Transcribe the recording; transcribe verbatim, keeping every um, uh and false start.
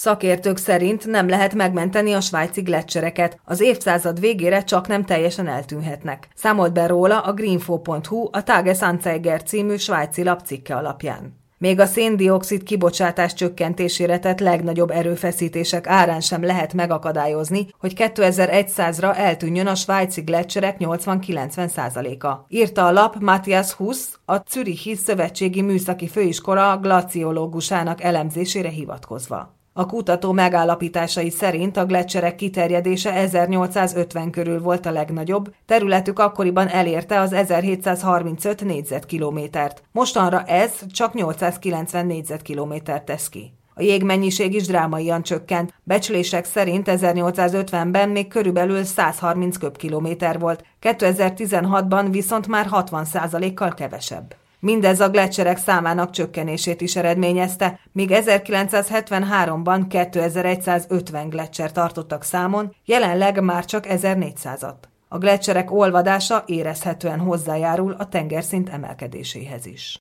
Szakértők szerint nem lehet megmenteni a svájci gleccsereket, az évszázad végére csak nem teljesen eltűnhetnek. Számolt be róla a greenfo pont hu a Tagesanzeiger című svájci lap cikke alapján. Még a szén-dioxid kibocsátás csökkentésére tett legnagyobb erőfeszítések árán sem lehet megakadályozni, hogy kétezer-százra eltűnjön a svájci gleccserek nyolcvan-kilencven százaléka. Írta a lap Matthias Huss, a Zürichi Szövetségi Műszaki Főiskola glaciológusának elemzésére hivatkozva. A kutató megállapításai szerint a gleccserek kiterjedése ezernyolcszázötven körül volt a legnagyobb, területük akkoriban elérte az ezerhétszázharmincöt négyzetkilométert. Mostanra ez csak nyolcszázkilencven négyzetkilométert tesz ki. A jégmennyiség is drámaian csökkent, becslések szerint ezernyolcszázötvenben még körülbelül százharminc köbkilométer volt, kétezer-tizenhatban viszont már hatvan százalékkal kevesebb. Mindez a gleccserek számának csökkenését is eredményezte, míg ezerkilencszázhetvenháromban kétezer-százötven gleccser tartottak számon, jelenleg már csak ezernégyszázat. A gleccserek olvadása érezhetően hozzájárul a tengerszint emelkedéséhez is.